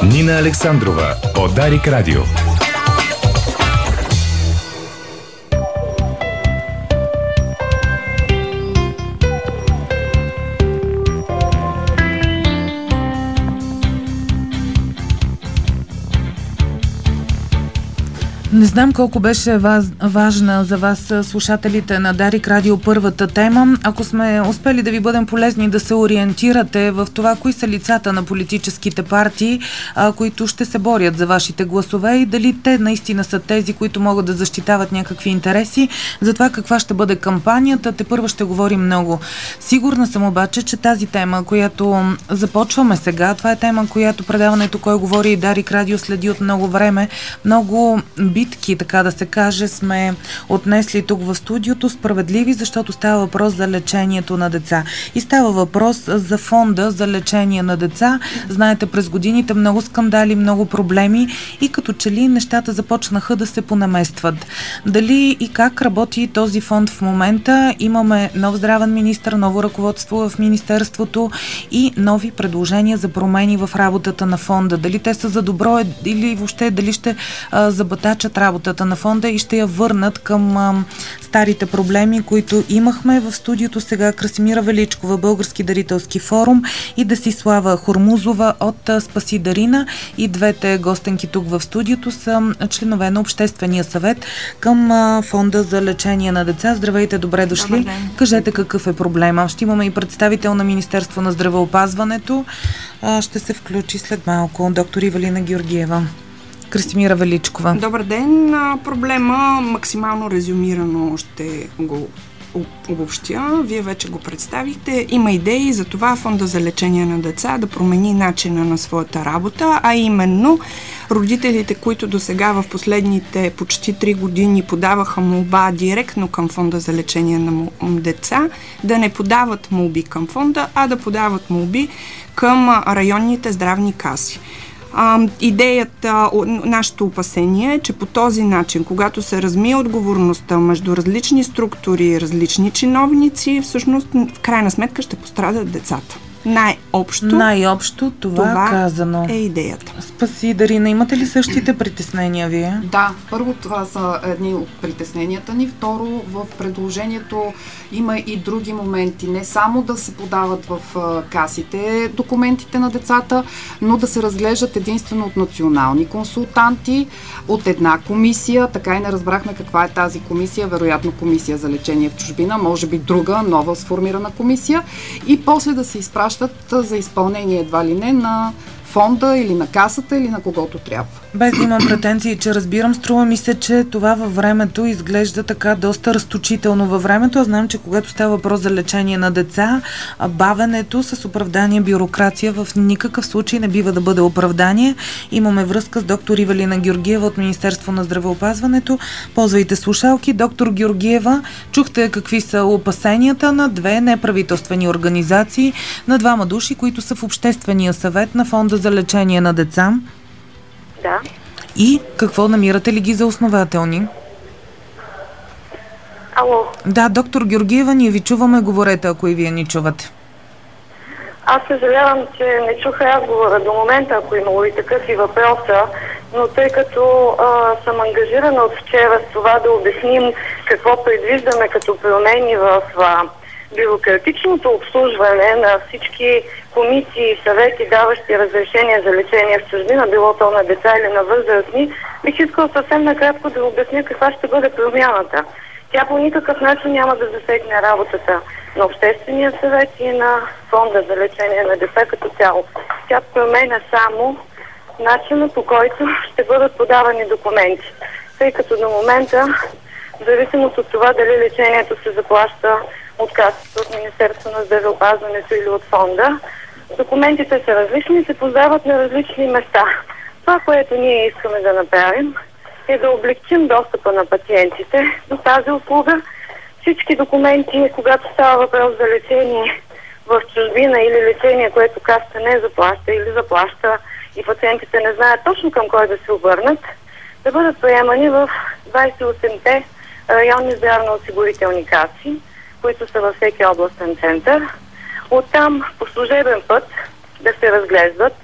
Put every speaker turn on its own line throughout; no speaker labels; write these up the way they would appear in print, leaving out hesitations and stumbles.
Нина Александрова по Дарик Радио.
Не знам колко беше важна за вас, слушателите на Дарик Радио, първата тема. Ако сме успели да ви бъдем полезни да се ориентирате в това, кои са лицата на политическите партии, които ще се борят за вашите гласове и дали те наистина са тези, които могат да защитават някакви интереси, за това каква ще бъде кампанията, тепърва ще говорим много. Сигурна съм обаче, че тази тема, която започваме сега, това е тема, която предаването Кой говори и Дарик Радио следи от много време, много битки, така да се каже, сме отнесли тук в студиото, справедливи, защото става въпрос за лечението на деца. И става въпрос за фонда за лечение на деца. Знаете, през годините много скандали, много проблеми и като че ли нещата започнаха да се понаместват. Дали и как работи този фонд в момента? Имаме нов здравен министър, ново ръководство в министерството и нови предложения за промени в работата на фонда. Дали те са за добро или въобще дали ще забатачат работата на фонда и ще я върнат към старите проблеми, които имахме. В студиото сега Красимира Величкова, Български дарителски форум, и Десислава Хормузова от Спаси Дарина. И двете гостенки тук в студиото са членове на Обществения съвет към фонда за лечение на деца. Здравейте, добре дошли. Кажете какъв е проблема. Ще имаме и представител на Министерство на здравеопазването. Ще се включи след малко доктор Ивелина Георгиева. Красимира Величкова.
Добър ден. Проблема максимално резюмирано ще го обобщя. Вие вече го представихте. Има идеи за това фонда за лечение на деца да промени начина на своята работа, а именно родителите, които до сега в последните почти 3 години подаваха молба директно към фонда за лечение на деца, да не подават молби към фонда, а да подават молби към районните здравни каси. Идеята, нашето опасение е, че по този начин, когато се размие отговорността между различни структури, различни чиновници, всъщност в крайна сметка ще пострадат децата. Най-общо
това казано
е идеята.
Спаси Дарина, имате ли същите притеснения вие?
Да, първо това са едни от притесненията ни. Второ, в предложението има и други моменти. Не само да се подават в касите документите на децата, но да се разглеждат единствено от национални консултанти, от една комисия. Така и не разбрахме каква е тази комисия. Вероятно комисия за лечение в чужбина, може би друга, нова сформирана комисия. И после да се изпращат за изпълнение едва ли не на фонда или на касата или на когото трябва.
Без да имам претенции, че разбирам, струва ми се, че това във времето изглежда така доста разточително във времето. Аз знам, че когато става въпрос за лечение на деца, бавенето с оправдание бюрокрация в никакъв случай не бива да бъде оправдание. Имаме връзка с доктор Ивелина Георгиева от Министерство на здравеопазването. Ползвайте слушалки. Доктор Георгиева, чухте какви са опасенията на две неправителствени организации, на двама души, които са в Обществения съвет на фонда за лечение на деца.
Да.
И какво, намирате ли ги за основателни?
Ало.
Да, доктор Георгиева, ние ви чуваме, говорете, ако и вие ни чувате.
Аз съжалявам, че не чух разговора до момента, ако имало и такъв и въпроса, но тъй като съм ангажирана от вчера с това да обясним какво предвиждаме като промени в бюрократичното обслужване на всички комисии и съвети, даващи разрешения за лечение в чужбина, било то на деца или на възрастни, бих искала съвсем накратко да обясня каква ще бъде промяната. Тя по никакъв начин няма да засегне работата на Обществения съвет и на фонда за лечение на деца като цяло. Тя променя само начина, по който ще бъдат подавани документи. Тъй като до момента, в зависимост от това дали лечението се заплаща от касата, от Министерство на здравеопазването или от фонда, документите са различни и се подават на различни места. Това, което ние искаме да направим, е да облегчим достъпа на пациентите до тази услуга. Всички документи, когато става въпрос за лечение в чужбина или лечение, което касата не заплаща или заплаща и пациентите не знаят точно към кой да се обърнат, да бъдат приемани в 28-те районни здравноосигурителни каси, които са във всеки областен център. Оттам по служебен път да се разглеждат,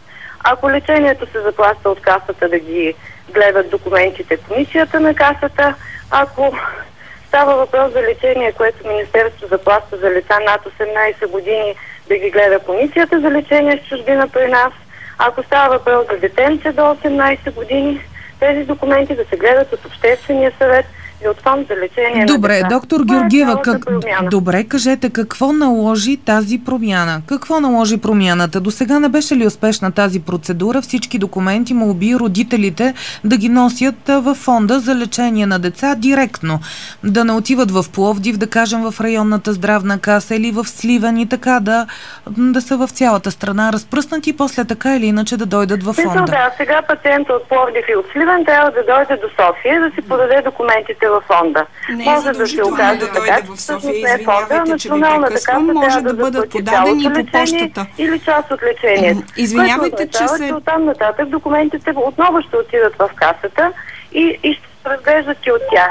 Ако лечението се заплаща от касата, да ги гледат документите комисията на касата. Ако става въпрос за лечение, което Министерството заплаща за лица над 18 години, да ги гледа комисията за лечение в чужбина при нас. Ако става въпрос за детенце до 18 години, тези документи да се гледат от Обществения съвет и от фонд за лечение на деца.
Доктор Георгиева, добре, кажете, какво наложи тази промяна? Какво наложи промяната? До сега не беше ли успешна тази процедура? Всички документи, молби родителите да ги носят в фонда за лечение на деца директно. Да не отиват в Пловдив, да кажем в районната здравна каса или в Сливен и така да са в цялата страна разпръснати и после така или иначе да дойдат в фонда.
Да, сега пациента от Пловдив и от Сливен трябва да дойде до София да си подаде документите в фонда.
Не е задължително да дойде в София. Извинявайте, че ви прекъсвам. Може да бъдат подадени и по почтата.
Или част от лечението.
Извинявайте, че се...
Оттам нататък документите отново ще отидат в касата и ще се разглеждат и от тях.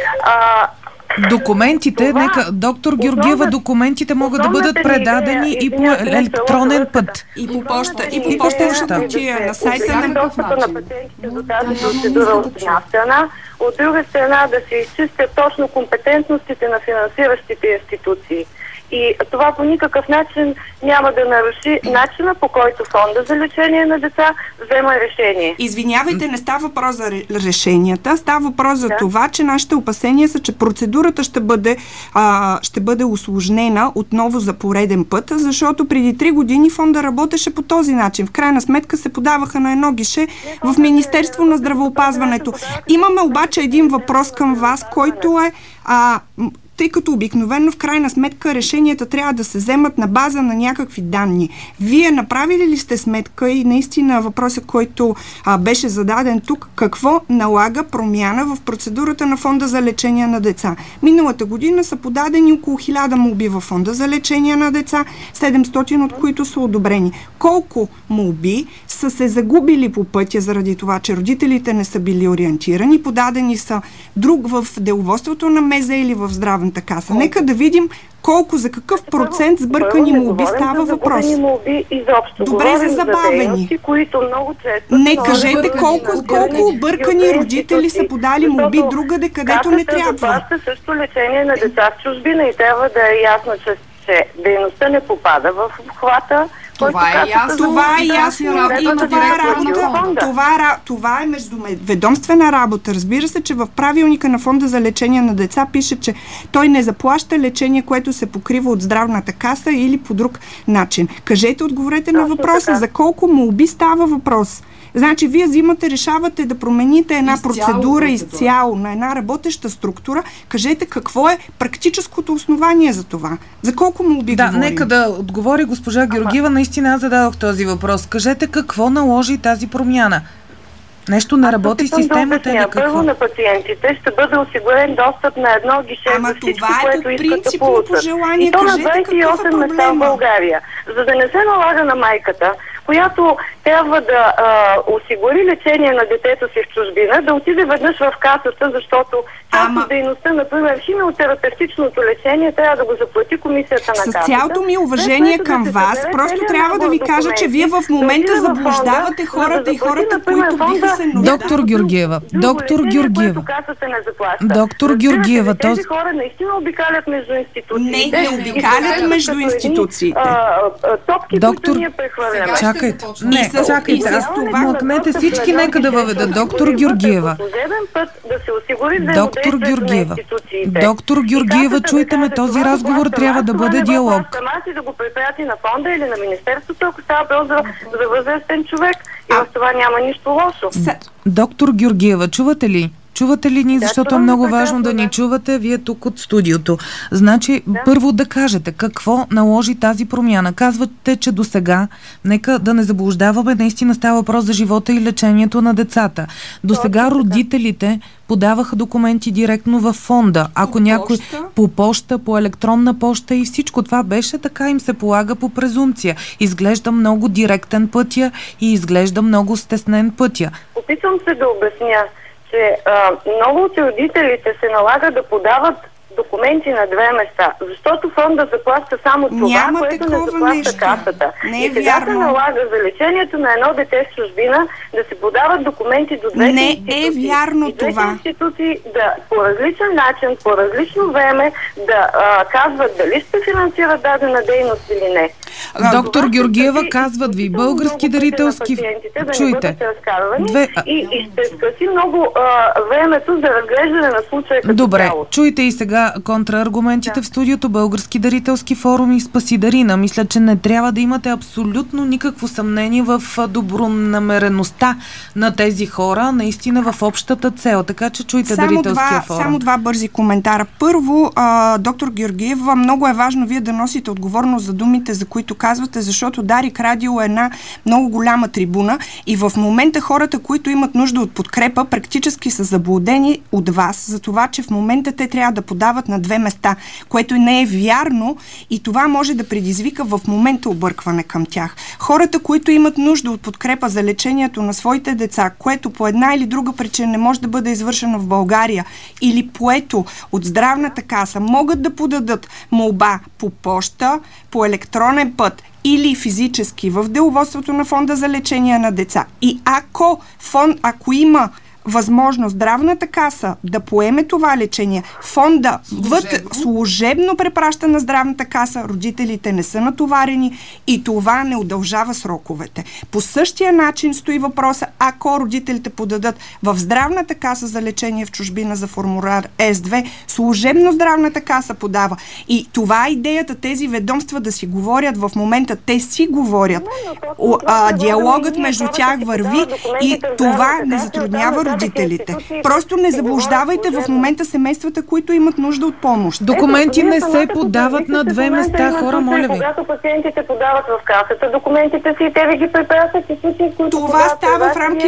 Документите, доктор Георгиева, документите могат да бъдат предадени и по електронен път.
И по почта. И по почта. На сайта на
достъпа на пациентите до тази процедура от една страна, от друга страна да се изчистят точно компетентностите на финансиращите институции. И това по никакъв начин няма да наруши начина, по който фонда за лечение на деца взема решение.
Извинявайте, не става въпрос за решенията, става въпрос за това, че нашите опасения са, че процедурата ще бъде усложнена отново за пореден път, защото преди 3 години фонда работеше по този начин. В крайна сметка се подаваха на едно гише в Министерство на здравеопазването. Имаме обаче един въпрос към вас, който е... тъй като обикновено в крайна сметка решенията трябва да се вземат на база на някакви данни. Вие направили ли сте сметка и наистина въпросът, който беше зададен тук, какво налага промяна в процедурата на фонда за лечение на деца? Миналата година са подадени около 1000 молби в фонда за лечение на деца, 700 от които са одобрени. Колко молби са се загубили по пътя заради това, че родителите не са били ориентирани, подадени са друг в деловодството на МЗ или в здравната каса. Нека да видим колко, за какъв процент сбъркани молби става въпрос. Добре, за забавени. Не, кажете колко объркани родители са подали молби другаде, където не трябва.
Това е също лечение на деца в чужбина и трябва да е ясно, че дейността не попада в обхвата.
Това е ясно.
Това е междуведомствена работа. Разбира се, че в правилника на фонда за лечение на деца пише, че той не заплаща лечение, което се покрива от здравната каса или по друг начин. Кажете, отговорете на въпроса. За колко молби става въпрос? Значи, вие решавате да промените една процедура изцяло на една работеща структура. Кажете, какво е практическото основание за това? За колко молби говорим?
Нека да отговори госпожа Георгиева. Наистина аз зададох този въпрос. Кажете, какво наложи тази промяна? Нещо не работи системата или какво?
Първо на пациентите ще бъде осигурен достъп на едно гише за всичко, което искат да получат. И то на 28 места в България. За да не се налага на майката, която трябва да осигури лечение на детето си в чужбина, да отиде веднъж в касата, защото част от дейността, например, химиотерапевтичното лечение, трябва да го заплати комисията на касата.
С цялото ми уважение към вас, просто трябва да ви кажа, че вие в момента заблуждавате хората и хората, които биха се нуждали.
Доктор Георгиева,
тези хора наистина обикалят между институциите.
Не обикалят между институциите.
Топки, които ние прехвърляме.
Чакайте. Млъкнете всички, нека да въведат. Доктор Георгиева. Доктор Георгиева, чуйте ме, този разговор трябва да бъде диалог.
Да го препрати на фонда или на министерството, ако става въпрос за възрастен човек. И в това няма нищо лошо.
Доктор Георгиева, чувате ли? Чувате ли ни, защото е много важно да ни чувате вие тук от студиото. Значи, първо да кажете какво наложи тази промяна. Казвате, че до сега, нека да не заблуждаваме, наистина става въпрос за живота и лечението на децата. До сега родителите подаваха документи директно във фонда. Ако някой по поща, по електронна поща и всичко това беше, така им се полага по презумпция. Изглежда много директен пътя и изглежда много стеснен пътя.
Опитвам се да обясня, че много от родителите се налага да подават документи на две места, защото фонда заплаща само това, което не заплаща
нещо.
Касата.
Не е
и сега се налага за лечението на едно дете в чужбина да се подават документи до двете институции.
Не е вярно
и двете
това.
институции да по различен начин, по различно време да казват дали ще финансират дадена дейност или не.
Доктор Георгиева, казват ви, български дарителски... Чуйте.
И ще скъси много времето за разглеждане на случая като
Добре,
цяло.
чуйте и сега контрааргументите в студиото. Български дарителски форум и Спаси Дарина. Мисля, че не трябва да имате абсолютно никакво съмнение в добронамереността на тези хора, наистина в общата цел. Така че чуйте дарителския форум.
Само два бързи коментара. Първо, доктор Георгиева, много е важно вие да носите отговорност за думите, за които казвате, защото Дарик Радио е една много голяма трибуна и в момента хората, които имат нужда от подкрепа, практически са заблудени от вас за това, че в момента те трябва да подават на две места, което не е вярно и това може да предизвика в момента объркване към тях. Хората, които имат нужда от подкрепа за лечението на своите деца, което по една или друга причина не може да бъде извършено в България или поето от здравната каса, могат да подадат молба по поща, по електронен път или физически в деловодството на фонда за лечение на деца. И ако има възможност здравната каса да поеме това лечение, фонда служебно препраща на здравната каса, родителите не са натоварени и това не удължава сроковете. По същия начин стои въпроса, ако родителите подадат в здравната каса за лечение в чужбина за формуляр С2, служебно здравната каса подава. И това е идеята, тези ведомства да си говорят в момента, те си говорят. Диалогът между тях върви и това не затруднява родителите. Просто не заблуждавайте в момента семействата, които имат нужда от помощ.
Документи не се подават на две места, хора, моля ви.
Когато пациентите подават в касата документите си, те ви ги препращат и случаи, които
това става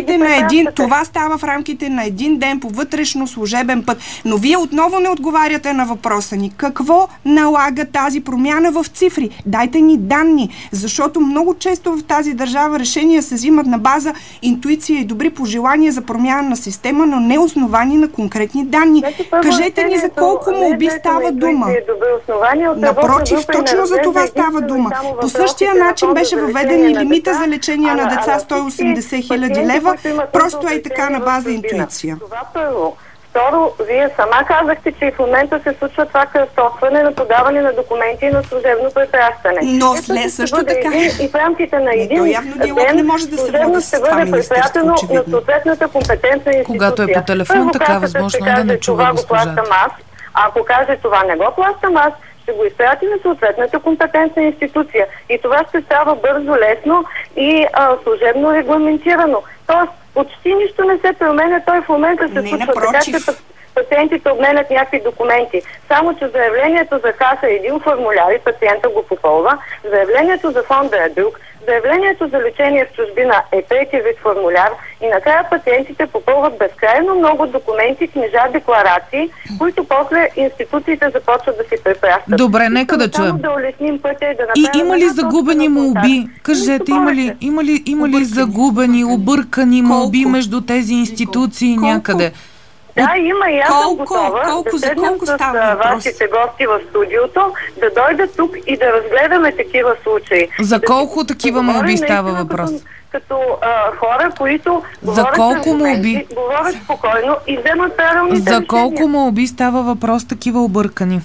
в рамките на един ден по вътрешно служебен път. Но вие отново не отговаряте на въпроса ни. Какво налага тази промяна в цифри? Дайте ни данни, защото много често в тази държава решения се взимат на база интуиция и добри пожелания за промяна на система, но не основани на конкретни данни. Кажете ни за колко молби става дума. Напротив, точно за това става дума. По същия начин беше въведен и лимита за лечение на деца 180 хиляди лева, просто е така на база интуиция.
Това първо. Второ, вие сама казахте, че в момента се случва това кръстосване на подаване на документи и на служебно препращане.
Но също така.
И в рамките на един
ден не може да се води с това министерство,
на съответната компетентна институция.
Когато е по телефон, така възможно е да не чува госпожата.
Ако каже това не го плащам аз, ще го изпрати на съответната компетентна институция. И това ще става бързо, лесно и служебно регламентирано. Тоест, почти нищо не се променя, той в момента се случва така, че пациентите обменят някакви документи. Само, че заявлението за каса е един формуляр и пациента го попълва, заявлението за фонда е друг, заявлението за лечение в чужбина е трети вид формуляр и накрая пациентите попълват безкрайно много документи, книжа, декларации, които после институциите започват да си препращат.
Добре, нека да чуем.
Да улесним пътя и да
и има ли загубени молби? Кажете, има ли загубени, объркани молби между тези институции някъде?
Да, има и аз съм готова да седнем с вашите гости в студиото, да дойдат тук и да разгледаме такива случаи.
За колко такива молби става въпрос?
Като хора, които
за колко молби?
Говорят спокойно и вземат правилните решения.
За колко молби става въпрос такива объркани?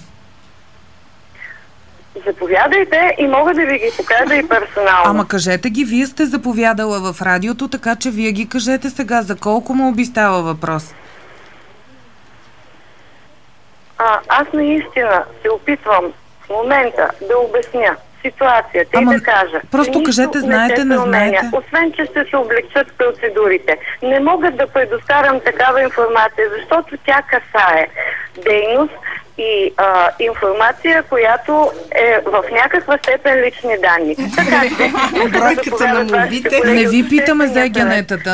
Заповядайте и мога да ви ги покажа и персонално.
Ама кажете ги, вие сте заповядала в радиото, така че вие ги кажете сега. За колко молби става въпрос?
Аз наистина се опитвам в момента да обясня ситуацията и да кажа.
Просто кажете, знаете, не знаете.
Освен, че ще се облегчат процедурите. Не мога да предоставям такава информация, защото тя касае дейност и информация, която е в някаква степен лични данни.
Бройката на молбите.
Не ви питаме за егенетата,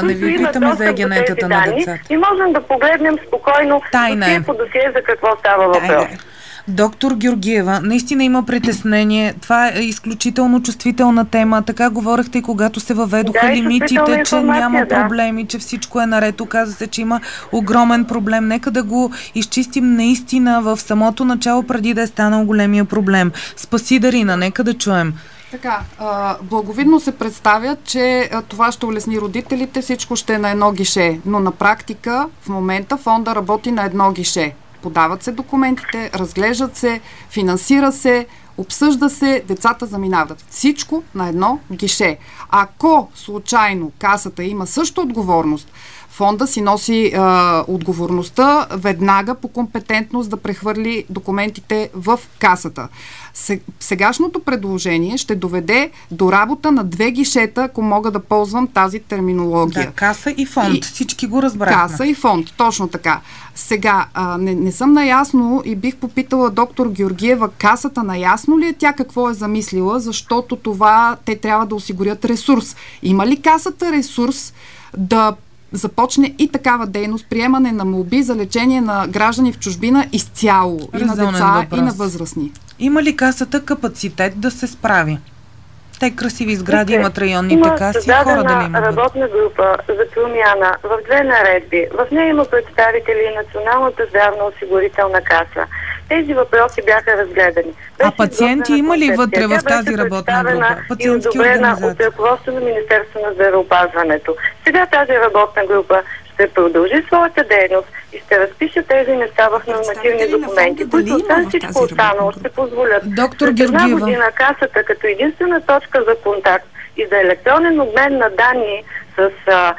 на децата.
И можем да погледнем спокойно досие по досие за какво става въпрос.
Доктор Георгиева, наистина има притеснение. Това е изключително чувствителна тема. Така говорехте и когато се въведоха лимитите, че няма проблеми, че всичко е наред. Оказа се, че има огромен проблем. Нека да го изчистим наистина в самото начало, преди да е станал големия проблем. Спаси, Дарина, нека да чуем.
Така, благовидно се представя, че това ще улесни родителите, всичко ще е на едно гише, но на практика в момента фонда работи на едно гише. Подават се документите, разглеждат се, финансира се, обсъжда се, децата заминават. Всичко на едно гише. Ако случайно касата има също отговорност, фонда си носи отговорността веднага по компетентност да прехвърли документите в касата. Сегашното предложение ще доведе до работа на две гишета, ако мога да ползвам тази терминология.
Да, каса и фонд. Всички го разбрахме.
Каса и фонд, точно така. Сега, не съм наясно и бих попитала доктор Георгиева, касата наясно ли е тя какво е замислила, защото това те трябва да осигурят ресурс. Има ли касата ресурс да започне и такава дейност, приемане на молби за лечение на граждани в чужбина изцяло, и на деца, и на възрастни?
Има ли касата капацитет да се справи? Те красиви сгради имат районните каси, хора дали имат?
Има работна група за промяна в 2 наредби. В нея има представители и Националната здравноосигурителна каса. Тези въпроси бяха разгледани.
А пациенти има ли вътре в тази работна група? Пациентски организации?
От ръководството на Министерството на здравеопазването. Сега тази работна група ще продължи своята дейност и ще разпише тези неща в нормативни документи, които освен всичко останало ще позволят
Доктор
Георгиева, една година касата като единствена точка за контакт и за електронен обмен на данни с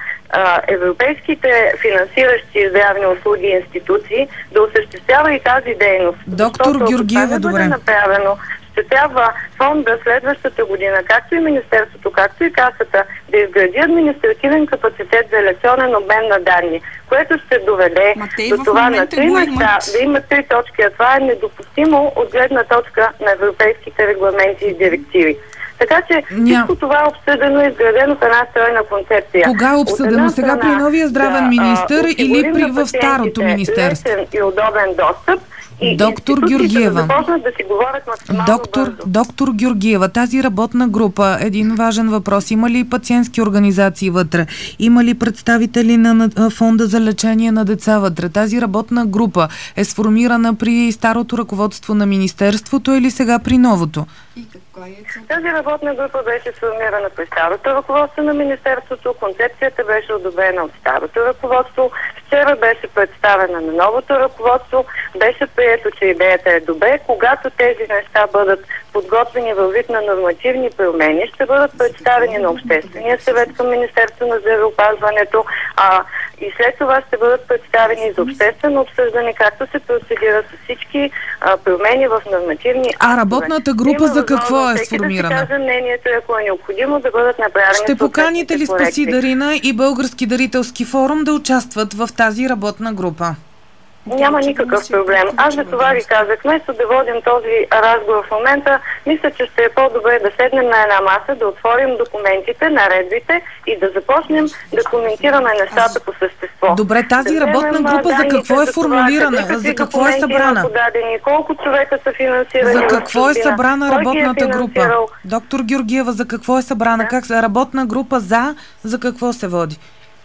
европейските финансиращи здравни услуги и институции да осъществява и тази дейност.
Доктор Георгиева, добре.
Направено, ще трябва фонда следващата година, както и Министерството, както и касата, да изгради административен капацитет за електронен обмен на данни, което ще доведе до това на 3 неща, да има 3 точки, а това е недопустимо от гледна точка на европейските регламенти и директиви. Така че всичко това е обсъдено и изградено в една стройна концепция.
Кога е обсъдено? Сега при новия здравен министър или в старото министерство?
Лесен и удобен достъп.
Доктор Георгиева.
Да си говорят максимално бързо.
Доктор Георгиева, тази работна група, един важен въпрос. Има ли пациентски организации вътре? Има ли представители на фонда за лечение на деца вътре? Тази работна група е сформирана при старото ръководство на министерството или сега при новото?
Тази работна група беше сформирана при старото ръководство на министерството, концепцията беше одобрена от старото ръководство, вчера беше представена на новото ръководство, беше прието, че идеята е добре. Когато тези неща бъдат подготвени във вид на нормативни промени, ще бъдат представени на Обществения съвет към Министерство на здравеопазването, и след това ще бъдат представени за обществено обсъждане, както се процедира с всички промени в нормативни актове.
А работната група за какво е сформирана?
Да си каже мнението, ако е необходимо да бъдат направени.
Ще поканите ли Спаси Дарина и Български дарителски форум да участват в тази работна група?
Няма никакъв проблем. Аз за това ви казах, вместо да водим този разговор в момента, мисля, че ще е по-добре да седнем на една маса, да отворим документите, наредбите и да започнем да коментираме нещата по същество.
Добре, тази работна група за какво е формулирана? За какво е събрана?
Колко човека са финансирани?
За какво е събрана работната група? Доктор Георгиева, за какво е събрана? Как работна група за какво се води?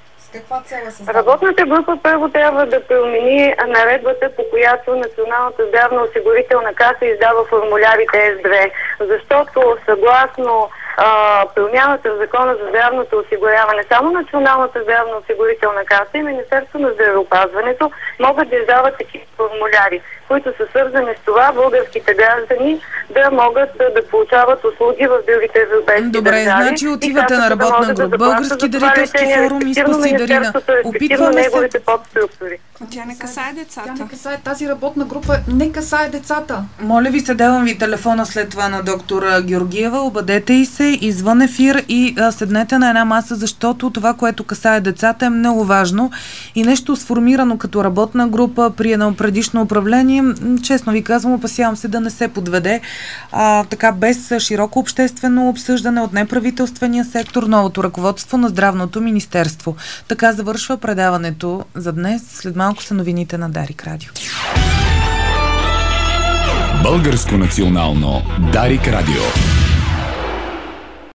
Работната група първо трябва да промени наредбата, по която Националната здравноосигурителна каса издава формулярите S2, защото съгласно промяната в Закона за здравното осигуряване, само Националната здравноосигурителна каса и Министерство на здравеопазването могат да издават такива формуляри, които са свързани с това българските граждани да могат да получават услуги в другите европейски държави.
Добре, значи отивате на работна група. Български дарителски форум и Спаси Дарина. Опитваме се.
Тя не касае децата.
Тя не касае, тази работна група не касае децата.
Моля ви се, давам ви телефона след това на доктор Георгиева. Обадете и се извън ефир и седнете на една маса, защото това, което касае децата, е много важно и нещо сформирано като работна група при едно предишно управление, честно ви казвам, опасявам се да не се подведе така без широко обществено обсъждане от неправителствения сектор, новото ръководство на Здравното министерство. Така завършва предаването за днес. След малко са новините на Дарик Радио.
Българско национално Дарик Радио.